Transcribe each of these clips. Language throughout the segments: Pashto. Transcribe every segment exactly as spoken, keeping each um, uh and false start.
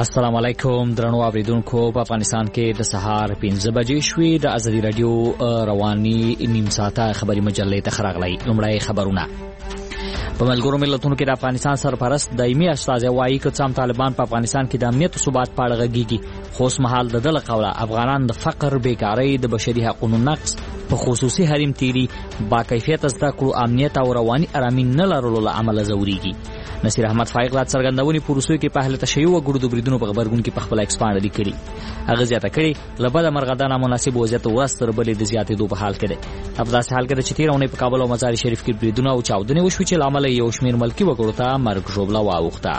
السلام علیکم درنو اوریدونکو. په افغانستان کې د سهار پنځه بجې شوې. د ازادي رادیو رواني نیم ساعته خبري مجلې ته خراغلی. لومړی خبرونه. په ملګرو ملتونو کې د افغانستان سرپرست دایمي استازی وایي چې څام طالبان په افغانستان کې د امنیت او ثبات په اړه غږیږي، خو اوس مهال د دغه قوله افغانان د فقر، بیکارۍ، د بشري حقوقو نقض، په خصوصي حریم تیری، با کیفیت زده کړو، امنیت او رواني ارامي نه لرلو له امله ځوريږي. نصیر احمد فائق لا څرګندونې پروسو کې په اهل تشیع او ګردو بریدونو په خبرګون کې په خپل ایکسپاند لیکلي. هغه زیاته کړي لبد مرغدان مناسب وضعیت ورستر بلې د زیاتېدو په حال کې ده. په داسې حال کې د چتیرونه په کابل او مزار شریف کې بریدونه او چاودنې وشوي چې لامل یو شمیر ملکی وګړو ته مرګ ژوبله واوښته.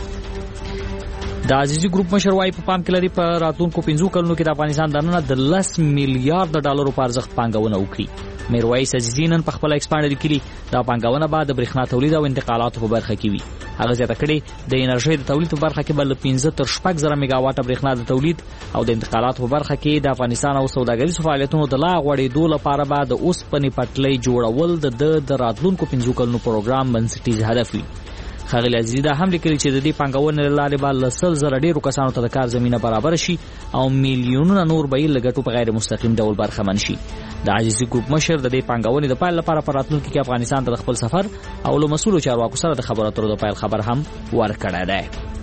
د عزیزي ګروپ مشر وايي په پام کې لري په راتلونکو پنځو کلونو کې د افغانستان دننه د لس میلیارډ ډالرو په ارزښت پانګونه وکړي. میرویس عزیزي نن په خپل ایکسپاند لیکلي دا پانګونه به د برېښنا تولید او انتقالاتو په برخه کې وي. هغه زیاته کړي د انرژي د تولید په برخه کې بل پنځه تر شپږ زره میگاواټه برېښنا د تولید او د انتقالاتو په برخه کې د افغانستان او سوداګریزو فعالیتونو د لا غوړېدو لپاره به د اوسپنې پټلۍ جوړول د د راتلونکو پنځو کلونو پروګرام بنسټیز هدف وي. خاغلی عزیزي دا هم لیکلي چې د دې پانګونې له لارې به له سل زره ډېرو کسانو ته د کار زمینه برابر شي او میلیونونه نور به یې له ګټو په غیر مستقیم ډول برخمن شي. د عزیزي ګروپ مشر د دې پانګونې د پیل لپاره په راتلونکي کې افغانستان ته د خپل سفر او له مسؤلو چارواکو سره د خبرو اترو د پیل خبر هم ورکړی دی.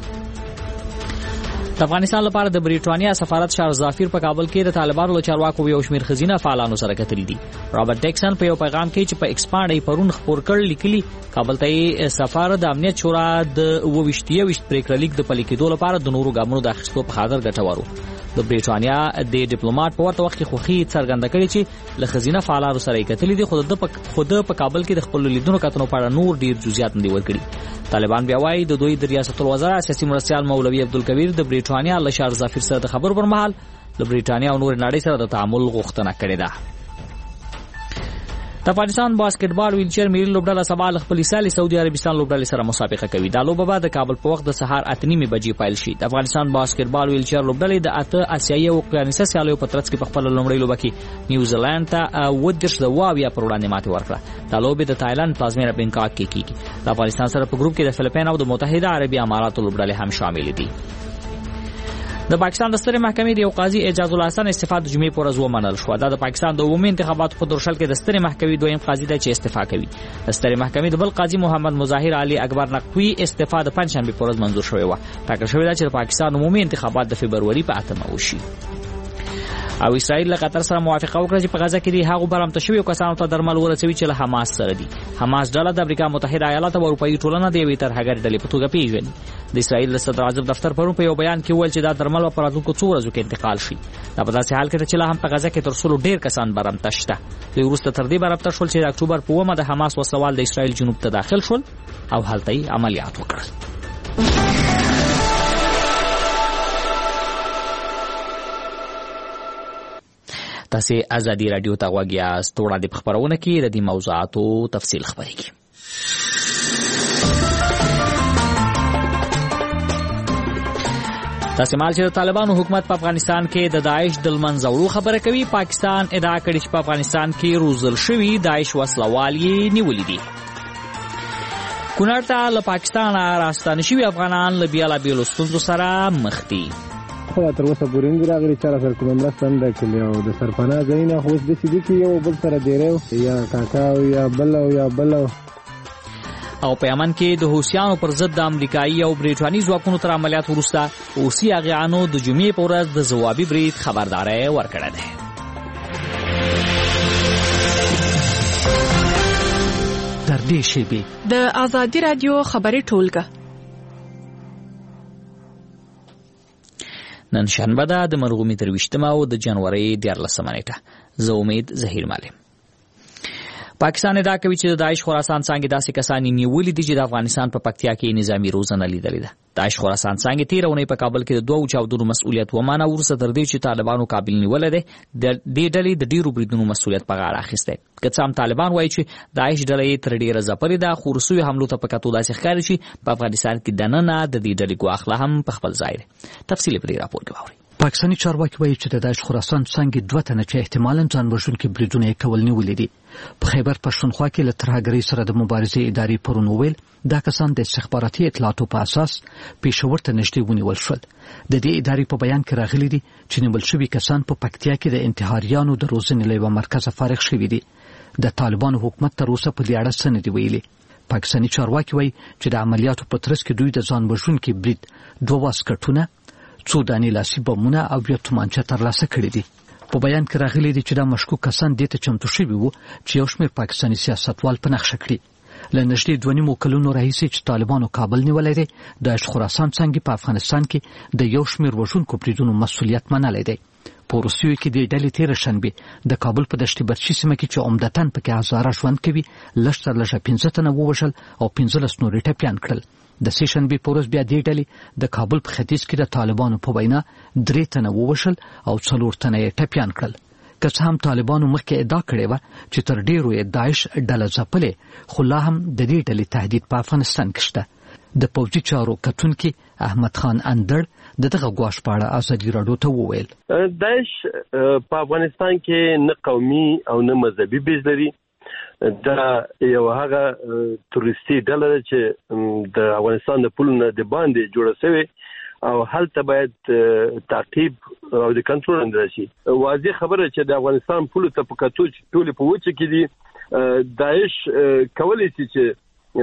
د افغانستان لپاره د بریټانیا سفارت شار ظافیر په کابل کې د طالبانو له چارواکو یو شمیر خزینه فعالانو سره کتلي دي. رابرټ ډیکسن په یو پیغام کې چې په ایکسپاند یې پرون خپور کړ لیکلي کابل ته سفارت د امنیت شورا د اوویشتیه ویشت پریکړه لیک د پلي کېدو لپاره د نورو ګامونو د اخیستو په خاطر ګټورو. د بریټانیا د ډیپلوماټ په ورته وخت کې خوخي څرګنده کړې چې له خزینه فعالانو سره یې کتلي دي، خو د خود په کابل کې د خپل لیدونو کتنو په اړه نور ډیر جزئیات نه دي ورکړي. طالبان بیا وايي د دوی د ریاست الوزرا سیاسي مرستیال مولوي عبدالکبیر د بریټانیا له شار ظافیر سره د خبرو پر مهال د بریټانیا او نور نړۍ سره د تعامل غوښتنه کړې ده. د افغانستان باسکټبال ویلچر ملي لوبډله سبا له خپل سالي سعودي عربستان لوبډلې سره مسابقه کوي. دا لوبه به د کابل په وخت د سهار اته نیمې بجې پیل شي. د افغانستان باسکټبال ویلچر لوبډلې د اته آسیایي او اوقیانوسي سیالیو په ترڅ کې په خپل لومړۍ لوبه کې نیوزیلند ته اووه دېرش د واویا پر وړاندې ماتې ورکړه. دا لوبه د تایلند پلازمینه بینکاک کې کیږي. د افغانستان سره په ګروپ کې د فلیپین او د متحده عربي اماراتو لوبډلې هم شامل دي. د پاکستان د سترې محکمې د یو قاضي اعجاز الحسن استعفا د جمعې پر ورځ ومنل شو. دا د پاکستان د عمومي انتخاباتو په دورشل کې د سترې محکمې دویم قاضي دی چې استعفا کوي. د سترې محکمې د بل قاضي محمد مظاهر علي اکبر نقوي استعفا د پنځشنبه پر ورځ منظور شوی و. ټاکل شوی دی چې د پاکستان عمومي انتخابات د فبروري په اتمه وشي. او اسرائیل له قطر سره موافقه وکړه چې په غزه کې د هغو برمته شویو کسانو ته درمل ورسوي چې له حماس سره دي. حماس ډله د امریکا متحده ایالات او اروپایي ټولنه د یوې ترهګرې ډلې په توګه پیژني. د اسرائیل د صدر اعظم دفتر پرون په یو بیان کې وویل چې دا درمل په راتلونکو څو ورځو کې انتقال شي. دا په داسې حال کې چې لا هم په غزه کې تر څو ډېر کسان برمته شته. دوی وروسته تر دې برمته شول چې د اکتوبر په اوومه د حماس وسلوال د اسرائیل جنوب ته داخل شول او هلته یې عملیات وکړل. تاسو ازادي رادیو ته غوږ یاست. وړاندې په خبرونه کې د دې موضوعاتو تفصیل خبرېږي. تاسو مال چې د طالبانو حکومت په افغانستان کې د داعش د منځورو خبره کوي. پاکستان ادعا کړې چې په افغانستان کې روزل شوي داعش وسلوال یې نیولي دي. کونړ ته له پاکستان راستانه شوي افغانان له بیلابیلو ستونزو سره مخ دي. خو تر اوسه پورې نه راغلي چې سره کومه مرسته نه کړې او د سرپناه ځایونه خو د سې دي کې یو بل سره ډیرو یا کاکا او یا بل او یا بل. او په یمن کې د حوثیانو پر ضد د امریکایي او بریټانیي ځواکونو تر عملیات وروسته حوثي اغیانو د جمعې په ورځ د ځوابي برید خبرداری ورکړی دی. تر دې شیبې د ازادي رادیو خبري ټولګه نن شنبه ده د مرغومي تر ویشتمه او د جنوري دیارلسمه نیټه. زه امید ظهیر مالم. پاکستان ادعا کوي چې د داعش خراسان څنګه داسې کسان نیولي دي چې د افغانستان په پکتیا کې نظامی روزنه لیدلې ده. داعش خراسان څنګه تیر اونۍ په کابل کې د دوه چاودنو مسؤلیت ومانه ورسره تر دې چې طالبانو کابل نیولې ده. د دې ډلې د ډیرو بریدونو مسؤلیت په غاړه اخیسته. که څه هم طالبان وایي چې داعش ډلې تر ډیره ځپلې ده، خو روسي حملو ته په کتو داسې ښکاري چې په افغانستان کې دننه د دې ډلې ګواښ لا هم په خپل ځای دی. تفصیل په دې راپور کې واورئ. پاکستاني چارواکي وایي چې د داعش خراسان څنګه دوه تنه چې احتمالاً ځان وژونکي بریدونه یې کول نیولي دي. په خیبر پښتونخوا کې له ترهګرۍ سره د مبارزې ادارې پرون وویل دا کسان د استخباراتي اطلاعاتو په اساس پېښور ته نږدې ونیول شول. د دې ادارې په بیان کې راغلي دي چې نیول شوي کسان په پکتیا کې د انتحاریانو د روزنې له یوه مرکزه فارغ شوي دي. د طالبانو حکومت تر اوسه په دې اړه څه نه دي ویلي. پاکستاني چارواکي وایي چې د عملیاتو په ترڅ کې دوی د ځان وژونکي برید دوه واسکټونه، څو دانې لاسي بمونه او یو تومانچه ترلاسه کړي دي. په بیان کې راغلي دي چې دا مشکوک کسان دې ته چمتو شوي وو چې یو شمېر پاکستاني سیاستوال په نقشه کړي. له نږدې دوه نیمو کلونو راهیسې چې طالبانو کابل نیولی دی، داعش خراسان څنګه په افغانستان کې د یو شمېر وژونکو بریدونو مسؤلیت منلی دی. په وروستیو کې دې ډلې تېره شنبې د کابل په دشت برچي سیمه کې چې عمدتاً پکې هزاره ژوند کوي لږ تر لږه پنځه تنه ووژل او پنځلس نور یې ټپیان کړل. د سې شنبې په ورځ بیا دې ډلې د کابل په ختیځ کې د طالبانو په وینا درې تنه ووژل او څلور تنه یې ټپیان کړل. که څه هم طالبانو مخکې ادعا کړې وه چې تر ډېرو یې داعش ډله ځپلې، خو لا هم د دې ډلې تهدید په افغانستان کې شته. د پوځي چارو کتونکي احمد خان اندړ د دغه ګواښ په اړه ازادي راډیو ته وویل داعش په افغانستان کې نه قومي او نه مذهبي بیز لري. دا یو هغه تورستي ډله ده چې د افغانستان د پولو نه د باندې جوړه شوې او هلته باید تعقیب او د کنټرول اندر شي. واضح خبره چې د افغانستان پولو ته په کتو چې ټول په وچه کې دي، داعش کولی شي چې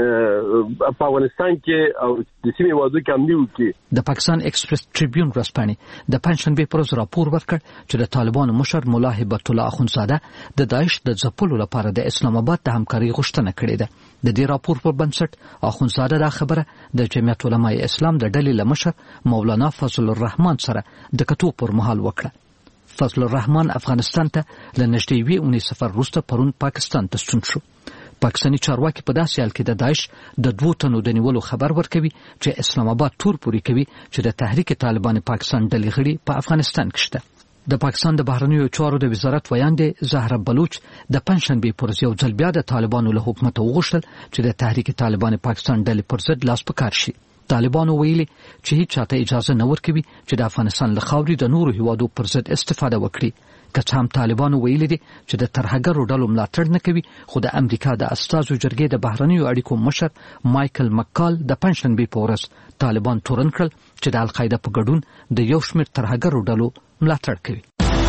په افغانستان کې او د سیمې وادو کې عملي وکړي. د پاکستان ایکسپریس ټریبیون ورځپاڼې د پنځشنبې پر ورځ راپور ورکړ چې د طالبانو مشر ملا هبت الله اخونزاده د داعش د ځپلو لپاره د اسلام آباد د همکارۍ غوښتنه کړې ده. د دې راپور پر بنسټ اخونزاده دا خبره د جمعیت علماء اسلام د ډلې له مشر مولانا فضل الرحمن سره د کتو پر مهال وکړه. فضل الرحمن افغانستان ته له نږدې یوې اونۍ سفر وروسته پرون پاکستان ته ستون شو. پاکستاني چارواکي په داسې حال کې د داعش د دوو تنو د نیولو خبر ورکوي چې اسلام آباد تور پوري کوي چې د تحریک طالبان پاکستان ډلې غړي په افغانستان کې شته. د پاکستان د بهرنیو چارو د وزارت ویاندې زهره بلوچ د پنځشنبې پر ورځ یو ځل بیا د طالبانو له حکومت وغوښتل چې د تحریک طالبان پاکستان ډلې پر ضد لاس په کار شي. طالبانو ویلي چې هیڅ چاته اجازه نه ورکوي چې د افغانستان له خاورې د نورو هیوادو پر ضد استفاده وکړي. که څه هم طالبانو ویلي دي چې د ترهګرو ډلو ملاتړ نه کوي، خو د امریکا د استازو جرګې د بهرنیو اړیکو مشر مایکل مکال د پنځشنبې په ورځ طالبان تورن کړل چې د القاعده په ګډون د یو شمېر ترهګرو ډلو ملاتړ کوي.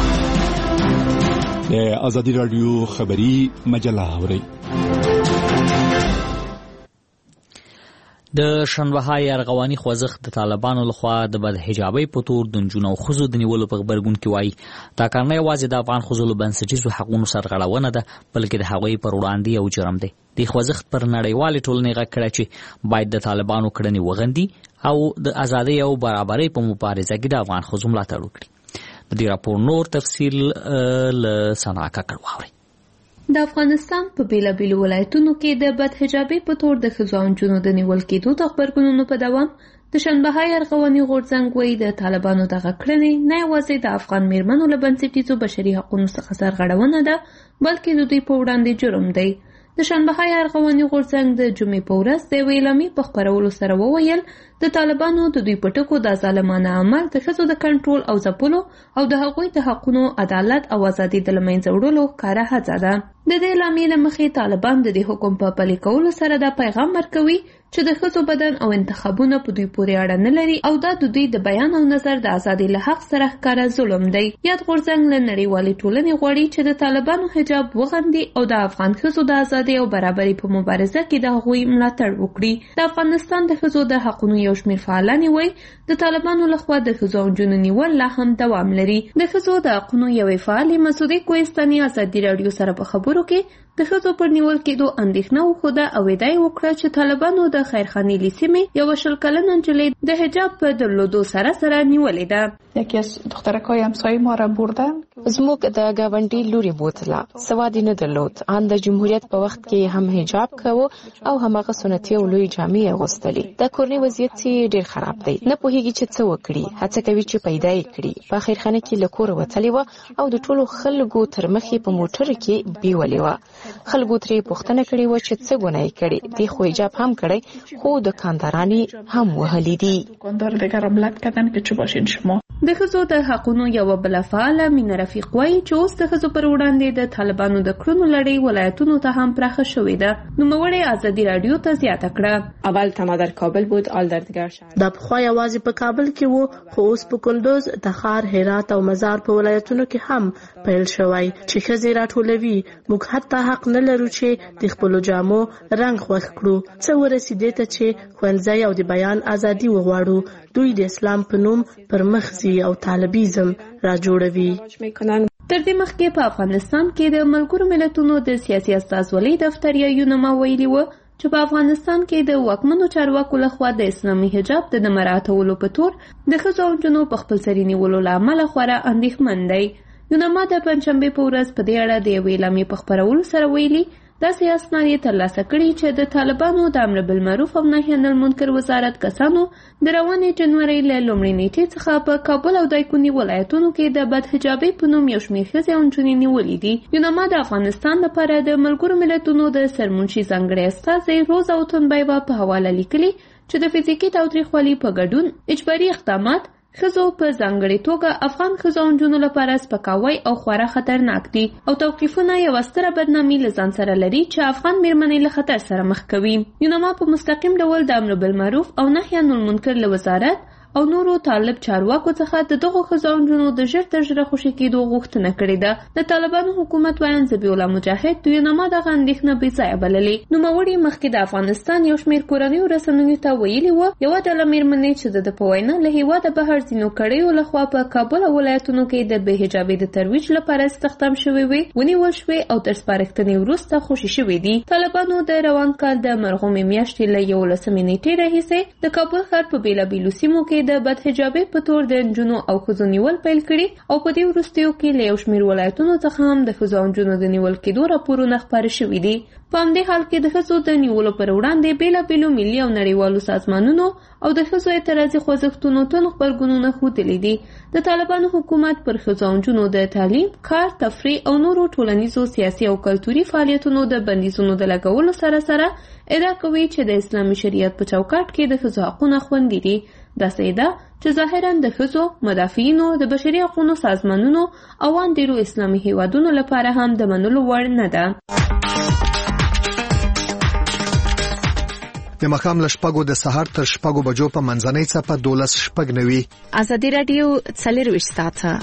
د ازادي راډیو خبري مجله اوري. د شنبه‌های ارغواني خوځښت د طالبانو لخوا د بدحجابۍ په تور د نجونو او ښځو د نیولو په غبرګون کې وایي دا کار نه یوازې د افغان ښځو له بنسټیزو حقونو سرغړونه ده، بلکې د هغوی پر وړاندې یو جرم دی. دې خوځښت پر نړیوالې ټولنې غږ کړی چې باید د طالبانو کړنې وغندي او د ازادۍ او برابرۍ په مبارزه کې د افغان ښځو ملاتړ وکړي. د دې راپور نور تفصیل له ثنا کاکړ واورئ. د افغانستان په بیلابیلو ولایتونو کې د بدحجابۍ په تور د ښځو او نجونو د نیول کېدو د غبرګونونو په دوام د شنبه‌های ارغواني غورځنګ وایي د طالبانو دغه کړنې نه یوازې د افغان میرمنو له بنسټیزو بشري حقونو څخه سرغړونه ده، بلکې د دوی په وړاندې جرم دی. د شنبه‌های ارغواني غورځنګ د جمعې په ورځ د یوې اعلامیې په خپرولو سره وویل د طالبانو د دوی په ټکو دا ظالمانه عمل د ښځو د کنټرول او ځپلو او د هغوی د حقونو، عدالت او ازادۍ د له منځه وړلو ښکاره هڅه ده. د دې اعلامیې له مخې طالبان د دې حکم په پلي کولو سره دا پیغام ورکوي چې د ښځو بدن او انتخابونه په دوی پورې اړه نه لري او دا د دوی د بیان او نظر د ازادۍ له حق سره ښکاره ظلم دی. یاد غورځنګ له نړیوالې ټولنې غواړي چې د طالبانو حجاب وغندي او د افغان ښځو د ازادۍ او برابرۍ په مبارزه کې د هغوی ملاتړ وکړي. د افغانستان د ښځو د حقونو یو شمېر فعالان وایي د طالبانو لخوا د ښځو او نجونو نیول لا هم دوام لري. د ښځو د حقونو یوې فعالې مسعودې کوهستاني ازادي راډیو سره په خبرو کې د ښځو پر نیول کېدو اندېښنه وښوده او ادعا یې وکړه چې طالبانو د خیرخانیلي سیمې یوه شل کلنه نجلۍ د حجاب په درلودو سره سره نیولې ده. یکی از دخترکای همسایه ما را بردن. زموږ د ګاونډي لوري بوتله، سواد نه درلود. ان د جمهوریت په وخت کې هم حجاب کوو او همغه سنتي او لوی جامې اغوستلې. د کورنۍ وضعیت ډېر خراب دی، نه پوهیږي چې څه وکړي. هڅه کوي چې پیدا یې کړي. په خیرخانه کې له کوره وتلې وه او د ټولو خلکو تر مخې په موټر کې بیولې وه. خلکو ترې پوښتنه کړې وه چې څه ګناه یې کړې. دې خو حجاب هم کړی، خو دکاندارانی هم وهلې دي. دکاندار دیگر هم لط کردن که چه باشین شما. د ښځو د حقونو یوه بله فعاله مینه رفیق وایي چې اوس د ښځو پر وړاندې د طالبانو د کړنو لړۍ ولایتونو ته هم پراخه شوې ده. نوموړې ازادي راډیو ته زیاته کړه. اول تنها در کابل بود، آل در دیگر شهر. دا پخوا یوازې په کابل کې وو، خو اوس په کندوز، تخار، هرات او مزار په ولایتونو کې هم پیل شوی چې ښځې راټولوي. موږ حتی حق نه لرو چې د خپلو جامو رنګ خوښ کړو. څه ورسېدې ته چې ښوونځی او د بیان ازادي وغواړو. دوی د اسلام په نوم پر مخ ځي او طالبیزم را جوړوي. تر دې مخکې په افغانستان کې د ملګرو ملتونو د سیاسي استازولۍ دفتر یا یونما ویلي و چې په افغانستان کې د واکمنو چارواکو لخوا د اسلامي حجاب د نه مراعاتولو په تور د ښځو او نجونو په خپلسري نیولو له امله خورا اندېښمن دی. یونما د پنجشنبې په ورځ په دې اړه د یوې اعلامیې په خپرولو سره ویلي داسې اسناد یې ترلاسه کړي چې د طالبانو د امر بالمعروف او نهي عن المنکر وزارت کسانو د روانې جنورۍ له لومړۍ نیټې څخه په کابل او دایکنډي ولایتونو کې د بدحجابۍ په نوم یو شمېر ښځې او نجونې نیولې دي. یونما د افغانستان لپاره د ملګرو ملتونو د سرمنشي ځانګړی استازی روزا اوتونبایوا په حواله لیکلي چې د فزیکي تاوتریخوالي په ګډون اجباري اقدامات ښځو په ځانګړې توګه افغان ښځو او نجونو لپاره سپکاوی او خورا خطرناک دي او توقیفونه یوه ستره بدنامي له ځان سره لري چې افغان میرمنې له خطر سره مخ کوي. یونما په مستقیم ډول د امر بالمعروف او نهي عن المنکر له وزارت او نورو طالب چارواکو څخه د دغو ښځو او نجونو د ژر تر ژره خوشي کېدو غوښتنه کړې ده. د طالبانو حکومت ویاند ذبیح الله مجاهد د یونما دغه اندېښنه بې ځایه بللې. نوموړي مخکې د افغانستان یو شمېر کورنیو رسنیو ته ویلي وه یوه ډله میرمنې چې د ده په وینا له هېواده بهر ځینو کړیو لخوا په کابل او ولایتونو کې د بې حجابۍ د ترویج لپاره استخدام شوې وې ونیول شوې او تر سپارښتنې وروسته خوشي شوې دي. طالبانو د روان کال د مرغومې میاشتې له یولسمې نیټې راهیسې د کابل ښار په بېلابېلو سیمو کې د بدحجابۍ په تور د نجونو او ښځو نیول پیل کړي او په دې وروستیو کې له یو شمېر ولایتونو څخه هم د ښځو او نجونو د نیول کېدو راپورونه خپاره شوي دي. په همدې حال کې د ښځو د نیولو پر وړاندې بېلابېلو ملي او نړیوالو سازمانونو او د ښځو اعتراضي خوځښتونو تند غبرګونونه ښودلي دي. د طالبانو حکومت پر ښځو او نجونو د تعلیم، کار، تفریح او نورو ټولنیزو سیاسي او کلتوري فعالیتونو د بندیزونو د لګولو سره سره ادعا کوي چې د اسلامي شریعت په چوکاټ کې د ښځو حقونه خوندي دي. داسې ادعا چې ظاهراً د ښځو، مدافعینو، د بشري حقونو سازمانونو او ان ډېرو اسلامي هیوادونو لپاره هم د منلو وړ نه ده. د ماښام له شپږو د سهار تر شپږو بجو په منځنۍ څپه دولس شپږ نوي. ازادي راډیو څلېرویشت ساعته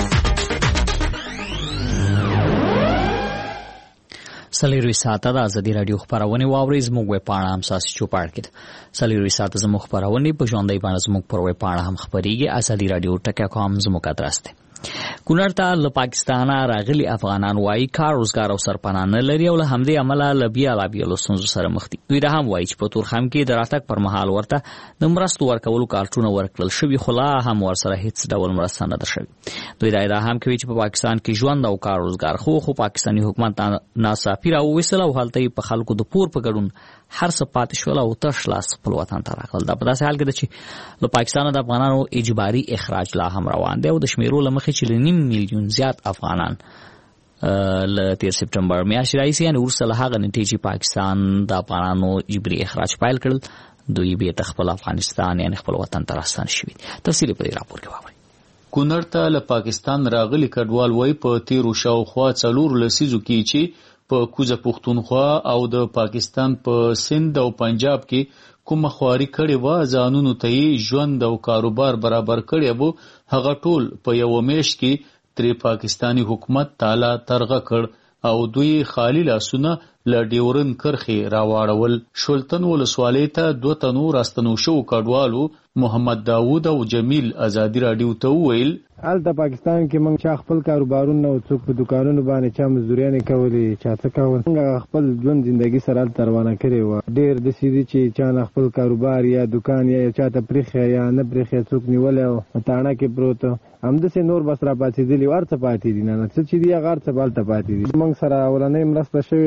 څلېرویشت ساعته د ازادي راډیو خپرونې واورئ. زموږ ویبپاڼه هم ستاسو چوپاړ کې ده. څلېرویشت ساعته زموږ خپرونې په ژوندۍ بڼه زموږ پر ویبپاڼه هم خپرېږي. ازادي راډیو ټک کام زموږ ادرس دی. کونړ ته له پاکستانه راغلي افغانان وایي کار روزګار او سرپناه نه لري او له همدې امله له بېلابېلو ستونزو سره مخ دي. دوی دا هم وایي چې په تورخم کې د راتګ پر مهال ورته د مرستو ورکولو کارتونه ورکړل شوي خو لا هم ورسره هیڅ ډول مرسته نه ده شوې. دوی دا ادعا هم کوي چې په پاکستان کې ژوند او کار روزګار خو خو پاکستاني حکومت ناڅاپي راوویستل او هلته یې په خلکو د پور په ګډون هر څه پاتې شول او تش لاس خپل وطن ته راغلل. دا په داسې حال کې ده چې له پاکستانه د افغانانو اجباري اخراج لا هم روان دی او د شمیرو له مخې چې له نیم میلیون زیات افغانان له تیر سپټمبر میاشتې راهیسې یعنې وروسته له هغه نیټې چې پاکستان د افغانانو اجباري اخراج پیل کړل دوی بېرته خپل افغانستان یعنې خپل وطن ته راستانه شوي دي. تفصیل په دې راپور کې واورئ. کونړ ته له پاکستان راغلي کډوال وایي په تیرو شاوخوا څلورو لسیزو کې چې په کوزه پښتونخوا او د پاکستان په سند او پنجاب کې کومه خواري کړې وه ځانونو ته یې ژوند او کاروبار برابر کړی و هغه ټول په یوه میاشت کې ترې پاکستاني حکومت تالا ترغه کړ او دوی خالی لاسونه له ډیورن کرښې راواړول. شولتن ولسوالۍ ته دوه تنو راستنو شوو کډوالو محمد داوود او جمیل ازادي راډیو ته وویل هلته پاکستان کې موږ چا خپل کاروبارونه او څوک په دکانونو باندې چا مزدوریانې کولې چا څه کول موږ خپل ژوند زندګي سره هلته روانه کړې وه. ډېر داسې دي چې چا نه خپل کاروبار یا دکان یا چا ته پرېښی یا نه پرېښی څوک نیولی او په تاڼه کې پروت همداسې نور بس را پاڅېدلي هر څه پاتې دي نه نه څه چې دي هغه هر څه به هلته پاتې دي. موږ سره اولنۍ مرسته شوې ده دغه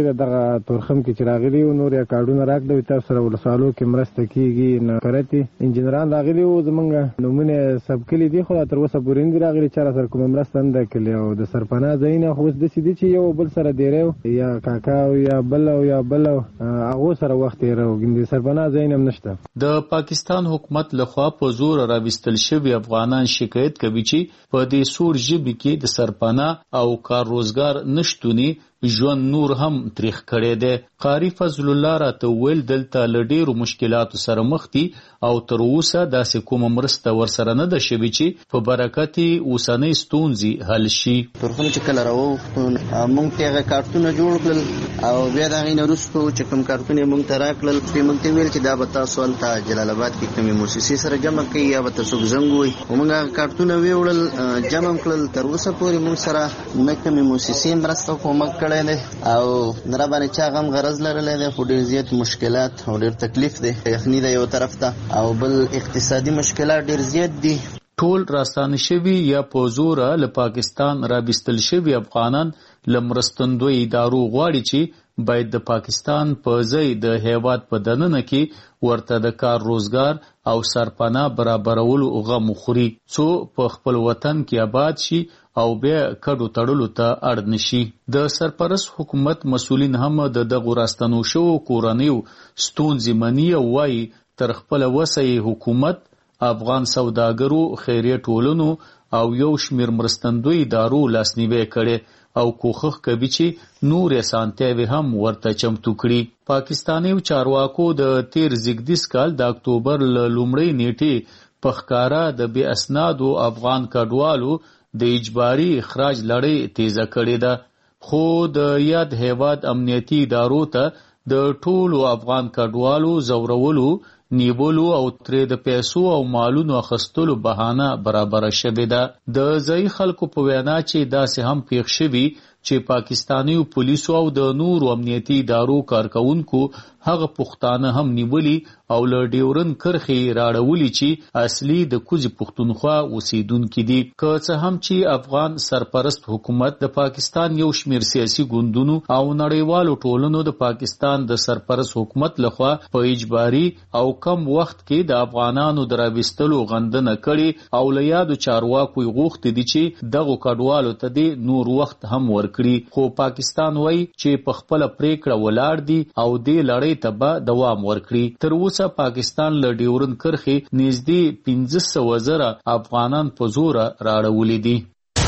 تورخم کې چې راغلي وو نور یا کارډونه راکړل تاسو سره ولسوالو کې مرسته کیږي نه کرتی انجنیران راغلي وو زمونږ نومونه سب کلی دي خو تر اوسه پورې نه راغلي چې سره کوم مرسته نه کړي او د سرپناه ځایونه خو د سې چې یو بل سره دیره یا کاکا یا بل یا بل هغه سره وخت یې راوګندي سرپناه ځایونه نشته. د پاکستان حکومت لخوا په زور راوستل شوی افغانان شکایت کوي چې په دې سور ژبې کې د سرپناه او کار روزګار نشټونی ژوند نور هم تریخ کړی دی. قاری فضل الله راته ویل دلته له ډېرو مشکلاتو سره مخ دي او تر اوسه داسې کومه مرسته ورسره نه ده شوې چې په برکت یې اوسنۍ ستونزې حل شي. تورخم چې کله راووختو موږ ته هغه کارتونه جوړ کړل او بیا د هغې نه وروستو چې کوم کارتونه یې موږ ته راکړل دوی موږ ته ویل چې دا به تاسو هلته جلال آباد کې کومې موسسې سره جمع کوي یا به ته څوک زنګ ووایي. موږ هغه کارتونه ویوړل جمع کړل تر اوسه پورې موږ سره نه کومې موسسې مرسته کومک کړی دی او نه راباندې چا غم غرض لرلی دی خو ډېر زیات مشکلات او ډېر تکلیف دی. یخني ده یو طرف ته او بل اقتصادي مشکلات ډېر زیات دي. ټول راستانه شوي یا په زوره له پاکستان راوستل شوي افغانان له مرستندوی ادارو غواړي چې باید د پاکستان په ځای د هیواد په دننه کې ورته د کار روزګار او سرپناه برابرولو غم وخوري څو په خپل وطن کې آباد شي او بیا کډو تړلو ته اړ نشي. د سرپرست حکومت مسؤلین هم د دغو راستنو شوو کورنیو ستونزې مني او وایي تر خپل وسه حکومت افغان سوداګرو خیریه ټولنو او یو شمیر مرستندوی ادارو لاسنیوی کړي او کوښښ کوي چې نور اسانتیاوې هم ورته چمتو کړي. پاکستاني چارواکو د تیر زیږدیز کال د اکتوبر له لومړۍ نیټې په ښکاره د بې اسنادو افغان کډوالو د اجباري اخراج لړۍ تیزه کړې ده خو د یاد هیواد امنیتي ادارو ته د ټولو افغان کډوالو زورولو نیولو او ترې د پیسو او مالونو اخیستلو بهانه برابره شوې ده. د ځایي خلکو په وینا چې داسې هم پیښ شوي چې پاکستاني پولیسو او د نورو امنیتي ادارو کارکونکو هغه پښتانه هم نیولي او له ډیورن کرښې راړولي چې اصلي د کوزي پښتونخوا اوسیدونکي دي. که څه هم چې افغان سرپرست حکومت د پاکستان یو شمیر سیاسي ګوندونو او نړیوالو ټولنو د پاکستان د سرپرست حکومت لخوا په اجباري او کم وخت کې د افغانانو د راوستلو غندنه کړي او له یادو چارواکو غوښتي دي چې دغو کډوالو ته د نور وخت هم ورکړي خو پاکستان وایي چې په خپله پریکړه ولاړ دي او دې لړۍ ته به دوام ورکړي. تر اوسه پاکستان له ډیورن کرښې نږدې پنځه سوه زره افغانان په زوره راړولي دي.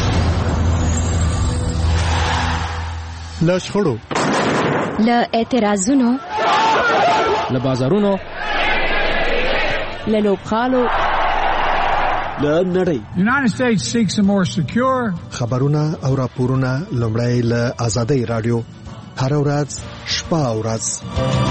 له شخړو له اعتراضونو له بازارونو له لوبغالو له نړۍ United States seeks a more secure خبرونه او راپورونه لومړی له آزادۍ رادیو هر ورځ شپه او ورځ.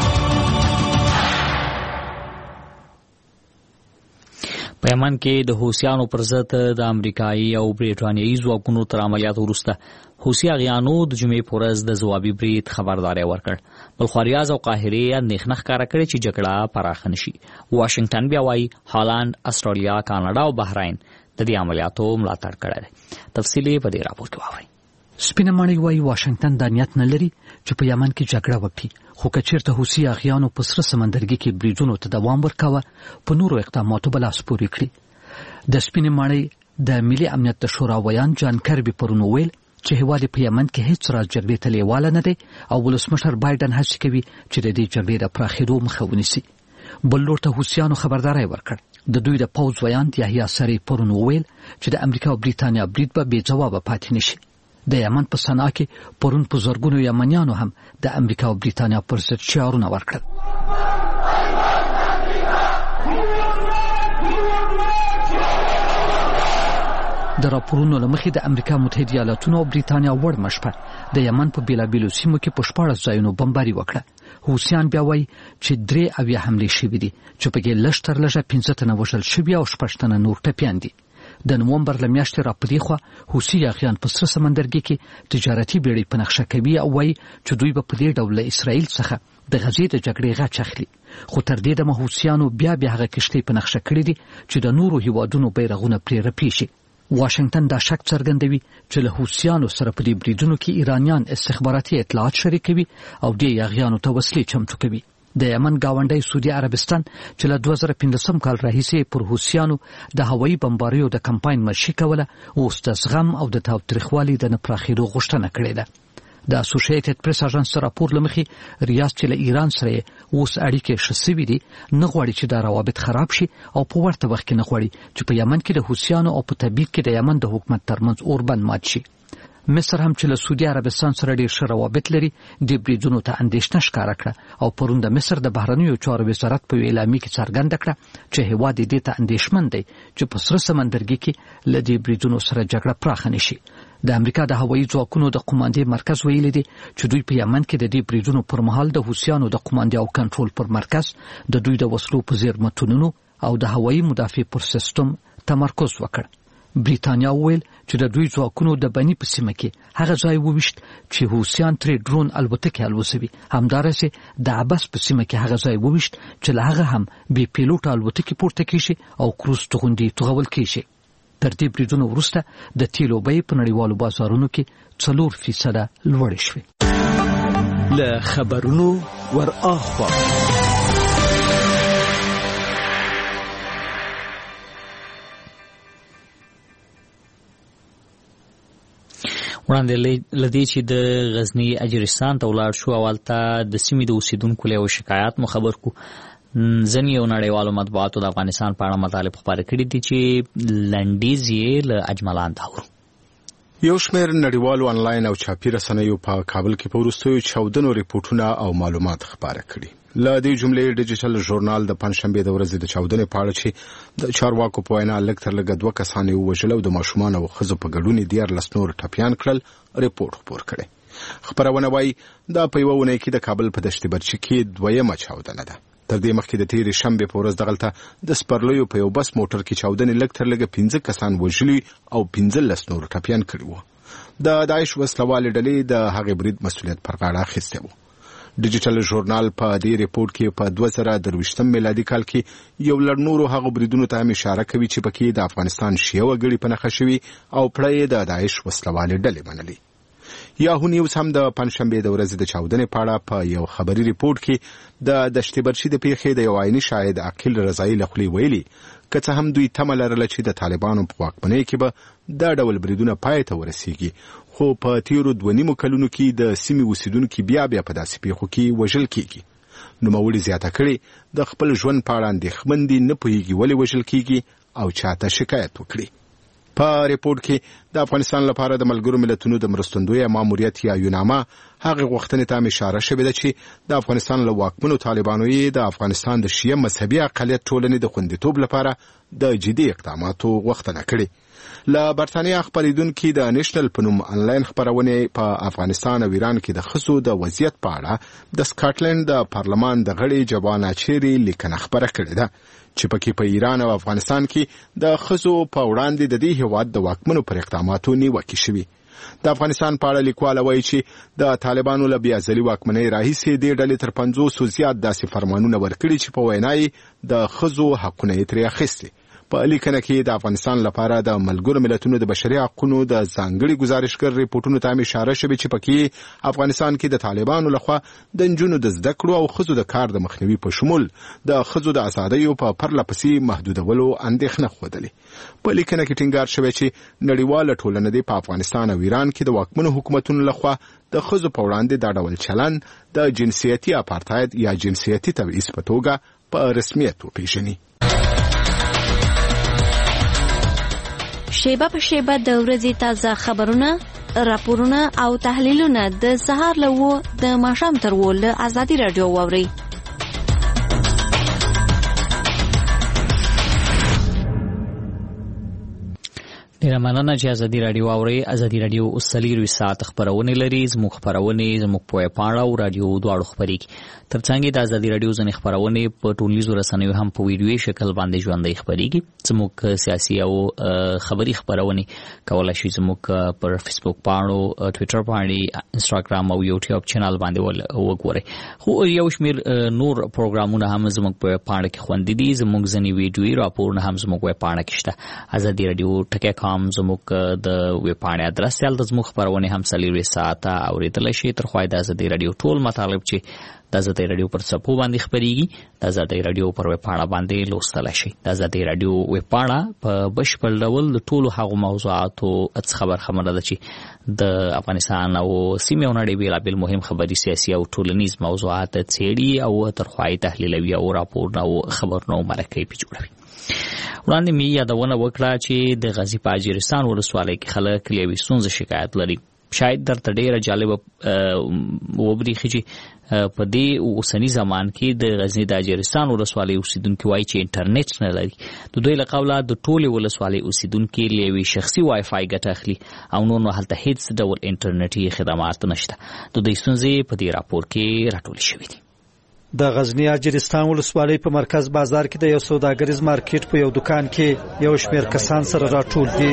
په یمن کې د حوثیانو پر ضد د امریکایي او برېټانیایي ځواکونو تر عملیاتو وروسته حوثي اغیانو د جمعې په ورځ د ځوابي برید خبرداری ورکړ. بلخو ریاض او قاهرې اندېښنه ښکاره کړې چې جګړه پراخه نشي. واشنگټن بیا وایي هالند، استرالیا، کاناډا او بحرین د دې عملیاتو ملاتړ کړی دی. تفصیل په دې راپور کې واورئ. سپینه ماڼۍ وایي واشنگټن دا نیت نه لري چې په یمن کې جګړه وکړي خو که چېرته حوثي اغیانو په سره سمندرګي کې بریدونو ته دوام ورکاوه په نورو اقداماتو به لاس پورې کړي. د سپینې ماڼۍ د ملي امنیت د شورا ویان جان کربي پرون وویل چې هیواد په یمن کې هیڅ راز جګړې ته لیواله نه دی او ولسمشر بایدن هڅې کوي چې د دې جګړې د پراخېدو مخه ونیسي. بل لور ته حوثیانو خبرداری ورکړ. د دوی د پوځ ویان یحیی سری پرون وویل چې د امریکا او بریتانیا برید به بې ځوابه پاتې نشي. د یمن په صنعا کې پرون په زرګونو یمنیانو هم د امریکا او بریتانیا پر ضد شعارونه ورکړل. د راپورونو له مخې د امریکا متحده ایالاتونو او بریتانیا وړ مشپه د یمن په بیلابیلو سیمو کې په شپاړس ځایونو بمباري وکړه. حوثیان بیا وایي چې درې اویا حملې شوي دي چې پکې لږ تر لږه پنځه تنه وژل شوي او شپږ تنه نور ټپیان دي. د نومبر له میاشتې راپدې خوا حوثي اغیان په سره سمندرګي کې تجارتي بیړۍ په نقشه کوي او وایي چې دوی به په دې ډول له اسرائیل څخه د غزې د جګړې غچ اخلي. خو تر دې دمه حوثیانو بیا بیا هغه کښتۍ په نقشه کړې دي چې د نورو هیوادونو بیرغونه پرې رپېږي. واشنگټن دا شک څرګندوي چې له حوثیانو سره په دې بریدونو کې ایرانیان استخباراتي اطلاعات شریکوي او دې یاغیانو ته وسلې چمتو کوي. د یمن گاونډي سعودي عربستان چې له دوه زره پنځم کال راهیسې پر حوثیانو د هوایي بمباریو د کمپاین مشي کوله اوس د زغم او د تاوتریخوالي د نه پراخېدو غوښتنه کړې ده. د اسوسییټډ پریس اژانس راپور لمخې ریاض چې له ایران سره اوس اړیکې ښه سوي دي نه غواړي چې دا روابط خراب شي او په ورته وخت کې نه غواړي چې په یمن کې د حوثیانو او په تبعید کې د یمن د حکومت ترمنځ اوربند مات شي. مصر هم چې له سعودي عربستان سره ډېر ښه روابط لري د بریدونو ته اندېښنه ښکاره کړه او پرون د مصر د بهرنیو چارو وزارت په اعلامیه کې څرګنده کړه چې هیواد دې ته اندېښمن دی چې په سره سمندرګي کې له دې بریدونو سره جګړه پراخه نشي. د امریکا د هوایي ځواکونو د قوماندې مرکز ویلي دی چې دوی په یمن کې د دې بریدونو پر مهال د حوثیانو د قوماندې او کنټرول پر مرکز د دوی د وسلو په زیرمتونونو او د هوایي مدافع پر سیستم تمرکز وکړ. بریتانیا ویل چې د دوی ځواکونو د بني په سیمه کې هغه ځای وویشت چې حوثیان ترې ډرون الوتکې الوځوي. همدارسې د عباس په سیمه کې هغه ځای وویشت چې له هغه هم بې پیلوټه الوتکې پورته کیږي او کروز توغندي توغول کیږي. تر دې بریدونو وروسته د تیلو بیې په نړیوالو بازارونو کې څلور فیصده لوړې شوې. له خبرونو ور اخوا وړاندې لدې چې د غزنی اجرستان ته ولاړ شو اولته د سیمې د اوسیدونکو له شکایت مو خبر کو. ځینې یو نړیوالو مطبوعاتو د افغانستان په اړه مطالب خپاره کړي دي چې لنډیز یې له اجملان ته یو شمېر نړیوالو انلاین او چاپي رسنیو په کابل کې په وروستیو چاودنو ریپورټونه او معلومات خپاره کړي. له دې جملې ډیجیټل ژورنال د پنځشنبې د ورځې د چاودنې په اړه چې د چارواکو په وینا لږ تر لږه دوه کسان یې ووژل او د ماشومان او ښځو په ګډون دیارلس نور ټپیان کړل ریپورټ خپور کړی. خپرونه وایي دا په یوه اونۍ کې د کابل په دشت برچي کې دویمه چاودنه ده. تر دې مخکې د تیرې شنبې په ورځ دغلته د سپرلیو په یو بس موټر کې چاودنې لږ تر لږه پنځه کسان وژلي او پنځلس نور ټپیان کړي وو. د داعش وسلوالې ډلې د هغې برید مسؤلیت پر غاړه اخیستی وو. ډیجیټل ژورنال په دې ریپورټ کې په دوه زره درویشتم میلادي کال کې یو لړ نورو هغو بریدونو ته هم اشاره کوي چې پکې د افغانستان شیعه وګړي په نښه شوي او پړه یې د داعش وسلوالې ډلې منلي. یاهو نیوز هم د پنځشنبې د ورځې د چاودنې په اړه په یو خبري ریپورټ کې د دشت برچي د پیښې د یو عیني شاهد عقیل رضایي له خولې ویلي که څه هم دوی تمه لرله چې د طالبانو په واکمنۍ کې به دا ډول بریدونه پای ته ورسیږي خو په تیرو دوه نیمو کلونو کې د سیمې اوسیدونکي بیا بیا په داسې پیښو کې وژل کیږي. نوموړي زیاته کړې د خپل ژوند په اړه اندېښمن دي نه پوهېږي ولې وژل کیږي او چاته شکایت وکړي. په ریپورټ کې د افغانستان لپاره د ملګرو ملتونو د مرستندویه ماموریت یا یوناما هغه غوښتنې ته اشاره شوې ده چې د افغانستان له واکمنو طالبانو یې د افغانستان د شیعه مذهبي اقلیت ټولنې د خوندیتوب لپاره د جدي اقداماتو غوښتنه کړې. له برتانیا خپرېدونکي د نیشنل په نوم انلاین خپرونې په افغانستان او ایران کې د ښځو د وضعیت په اړه د سکاټلند د پارلمان د غړي جوانا چیري لیکنه خپره کړې ده چې پکې په ایران او افغانستان کې د ښځو په وړاندې د دې هیواد د واکمنو پر اقداماتو نیوکې شوي. د افغانستان په اړه لیکواله وایي چې د طالبانو له بیا ځلي واکمنۍ راهیسې دې ډلې تر پنځوسو زیات داسې فرمانونه ورکړي چې په وینا یې د ښځو حقونه یې ترې اخیستي. په لیکنه کې د افغانستان لپاره د ملګرو ملتونو د بشري حقوقو د ځانګړي ګزارشګر ریپورټونو ته اشاره شوې چې پکې افغانستان کې د طالبانو لخوا د نجونو د زده کړو او ښځو د کار د مخنیوي په شمول د ښځو د ازادیو په پرله پسې محدودولو اندېښنه ښودلې. په لیکنه کې ټینګار شوی چې نړیواله ټولنه دې په افغانستان او ایران کې د واکمنو حکومتونو لخوا د ښځو په وړاندې دا ډول چلن د جنسیتي اپارتاید یا جنسیتي تبعیض په توګه په رسمیت وپیژني. شیبه په شیبه د ورځې تازه خبرونه، راپورونه او تحلیلونه د سهار له وو د ماښام تر وو له ازادي رادیو واورئ. ډیره مننه چې ازادي رادیو اورئ. ازادي رادیو اوس څلېرویشت ساعت خپرونې لري. زموږ خپرونې زموږ په ویبپاڼه او رادیو دواړو خپرېږي. تر څنګ د ازادي رادیو ځینې خپرونې په ټولنیزو رسنیو هم په ویډیويي شکل باندې ژوندۍ خپرېږي. زموږ سیاسي او خبري خپرونې کولای شئ زموږ پر فیسبوک پاڼو، ټویټر باندې، انسټاګرام او یوټیوب چینل باندې وګورئ. خو یو شمېر نور پروګرامونه هم زموږ په پاڼه کې خوندي دي. زموږ ځینې ویډیويي راپورونه هم زموږ په پاڼه کې شته. ازادي رادیو ټکی کام دوام زموږ د ویبپاڼې ادرس یال د زموږ خبرونه هم څلور ساعته اوریدل شي. تر خو د ازادي رادیو ټول مطالب چې د ازادي رادیو پر صفحو باندې خبريږي د ازادي رادیو پر ویبپاڼه باندې لوستل شي. د ازادي رادیو ویبپاڼه په بشپړ ډول د ټولو هغو موضوعاتو اڅ خبر خبره ده چې د افغانستان او سیمې او نړۍ بیلابل مهم خبري سیاسي او ټولنیز موضوعات څېړي او ترخوای تحلیلوي او راپورونه او خبرونه مرکه پی جوړوي. وړاندې می یادونه وکړه چې د غزنی په اجرستان ولسوالۍ کې خلک لیوي ستونزې شکایت لري. شاید درته ډیره جالب وبریخي چې په دې اوسنی زمان کې د غزنی د اجرستان ولسوالۍ اوسیدونکو وایي چې انټرنیټ نه لري. د دوی له قوله د ټولې ولسوالۍ اوسیدونکو لیوي شخصي وای فای ګټه اخلي او نور نو هلته هیڅ ډول انټرنیټي خدمات نشته. د دوی ستونزې په دې راپور کې راټول شوې دي. د غزنی اجرستان ولسوالۍ په مرکز بازار کې د یو سوداګریز مارکیټ په یو دکان کې یو شمېر کسان سره راټول دي.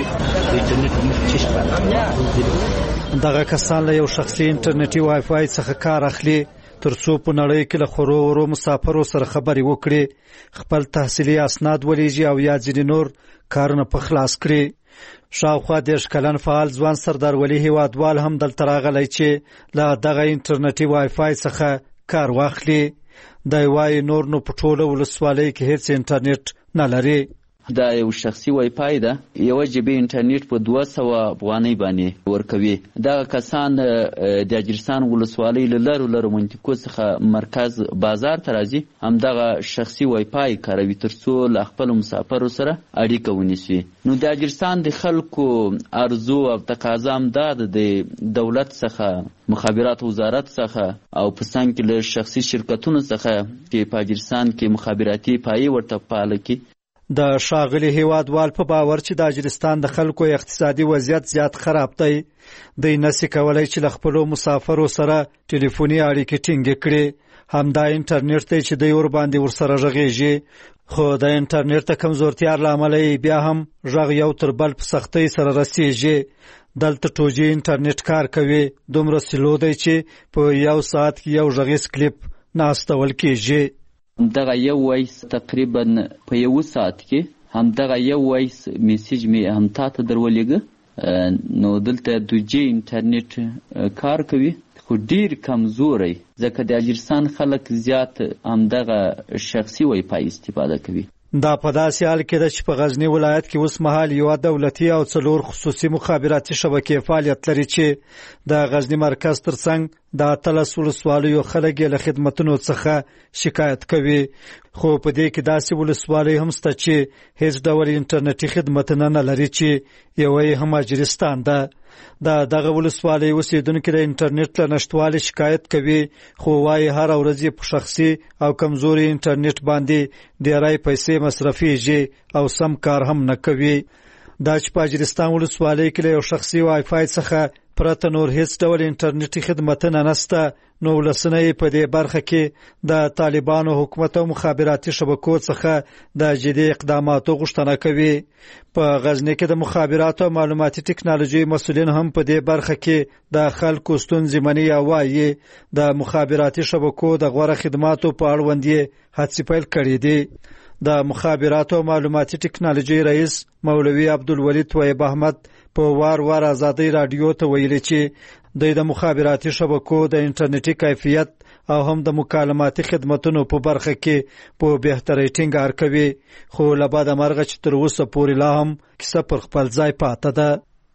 دغه کسان له یو شخصي انټرنیټي وای فای څخه کار اخلي ترڅو په نړۍ کې له خورو ورو مسافرو سره خبرې وکړي، خپل تحصیلي اسناد ولېږي او یا ځینې نور کارونه په خلاص کړي. شاوخوا دېرش کلن فعال ځوان سردار ولی هیوادوال هم دلته راغلی چې له دغه انټرنیټي وای فای څخه کار واخلي. دا وای نور نو په ټوله ولسوالۍ کې هیڅ انټرنیټ نه لري. دا یو شخصي وای فای ده، یو جی بي انټرنیټ په دوه سوه افغانۍ باندې ورکوي. دا کسان د اجرستان ولسوالۍ له لرو لرو منطقو څخه مرکز بازار ته راځي، همدغه شخصي وای فای کاروي ترڅو له خپل مسافرو سره اړیکه ونیسي. نو د اجرستان د خلکو ارزو او تقاضا هم دا د دولت څخه مخابرات وزارت څخه او په څنګ کې له شخصي شرکتونو څخه چې په اجرستان کې مخابراتي پایې ورته فعاله کړي. د ښاغلي هیوادوال په باور چې د اجرستان د خلکو اقتصادي وضعیت زیات خراب دی، دوی نشي کولی چې له خپلو مسافرو سره ټلیفوني اړیکې ټینګې کړي. همدا انټرنیټ دی چې دوی ورباندې ورسره غږېږي، خو د انټرنیټ د کمزورتیا له امله بیا هم غږ یو تر بل په سختۍ سره رسېږي. دلته ټو جي انټرنیټ کار کوي، دومره سلو دی چې په یو ساعت کې یو غږیز کلیپ ناستول کېږي. همدغه یو وایس تقریبا په یو ساعت کې همدغه یو وایس میسیج می هم تاسو درولېږه. نو دلته د جی انټرنیټ کار کوي خو ډیر کمزوري، ځکه د اجرستان خلک زیات همدغه شخصي وای فای استفاده کوي. دا په داسې حال کې ده چې په غزنی ولایت کې اوس مهال یو دولتي او څلور خصوصي مخابراتي شبکې فعالیت لري چې د غزنی مرکز ترڅنګ د اتلس ولسوالیو خلک له خدمتونو څخه شکایت کوي. خو په دې کې داسې ولسوالۍ هم شته چې هیڅ ډول انټرنیټي خدمتونه نه لري چې یو یې هم اجرستان ده. د دغه ولسوالۍ اوسیدونکي د انټرنیټ له نشتوالي شکایت کوي، خو وايي هر ورځ په شخصي او کمزوري انټرنیټ باندې ډېرای پیسې مصرفېږي او سم کار هم نه کوي. دا چې په اجرستان ولسوالۍ کې له یو شخصي وای فای څخه پرته نور هیڅ ډول انټرنیټي خدمتونه نشته، نو ولسنۍ په دې برخه کې د طالبانو حکومت او مخابراتي شبکو څخه د جدي اقداماتو غوښتنه کوي. په غزنی کې د مخابراتو او معلوماتي ټکنالوژي مسؤلین هم په دې برخه کې د خلکو ستونزې مني او وايي د مخابراتي شبکو د غوړه خدماتو په اړوند یې هڅې پیل کړې دي. د مخابراتو او معلوماتي ټکنالوژي رئیس مولوي عبدالولي طیب احمد په وار وار ازادي رادیو ته ویلي چې د مخابراتي شبکو د انټرنیټي کیفیت او هم د مکالماتي خدماتو په برخه کې په بهتري ټینګار کوي، خو له بعد مرغه چې تر اوسه پورې لا هم کیسه پر خپل ځای پاتې ده.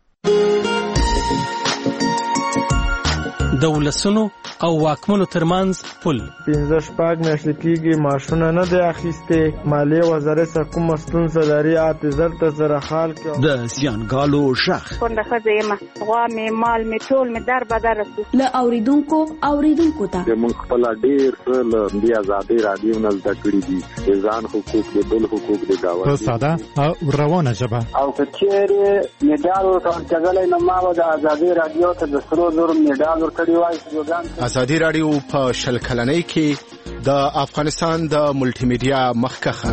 د ولسونو او واکمنو ترمنځ پل پنځه شپږ میاشتې کېږي معاشونه نه دی اخیستې، مالیې وزارت څخه کومه ستونزه لري اته زر ته زره حال کې د زیانګالو شخ کونډه ښځه یم، غوا مې مال مې ټول مې در بدر رسي. له اوریدونکو اوریدونکو ته موږ خپل ډېر څه له دې ازادي رادیو نه زده کړي دي، د ځان حقوق د بل حقوق د گاونډي په ساده او روانه ژبه. او که چېرې میډال ورکول کېدلی نو ما به د ازادي رادیو ته د سرو زرو میډال ورکړی وای. ازادي رادیو په شل کلنۍ کې د افغانستان د ملټي میډیا مخکخه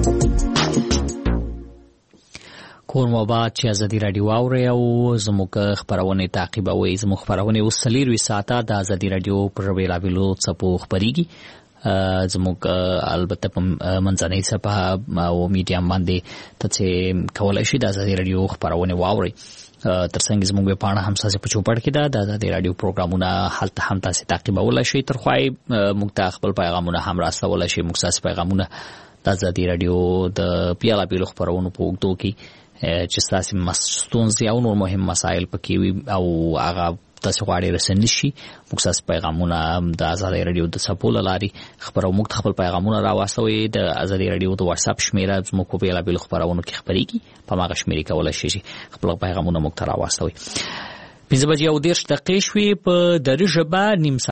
کور مباد چې ازادي رادیو اوري او زموږ خبرونه تعقیبوي. زموږ خبرونه وسلیر وی ساته د ازادي رادیو پر ویلابلو څپو خبريږي. زموږ البته په منځنۍ صفحه او میډیا باندې تاسو کولای شئ د ازادي رادیو خبرونه واورئ. ترڅنګ زموږ په پاڼه هم تاسو په چوپړ کې دا د ازادي رادیو پروګرامونه هلته هم تاسو تعقیبولای شئ. ترخوای موږ ته خپل پیغامونه هم راستولای شئ. موږ تاسو پیغامونه د ازادي رادیو د پیاله پیلو خبرونو په وګړو کې چې تاسو مستونزې او نور مهم مسایل پکې وي او هغه تاسو غواړئ رسنی شي. موږ تاسو پیغامونه د ازادي رادیو د سپول لاري خبرو موږ خپل پیغامونه راوستوي. د ازادي رادیو د واتس اپ شمیره زموږ په پیاله پیلو خبرونو کې خبرېږي په ماغه شمیرې کولای شي خپل پیغامونه موږ ته راوستوي. پنځه بجې او دېرش دقیقې شوې په دري ژبه نیم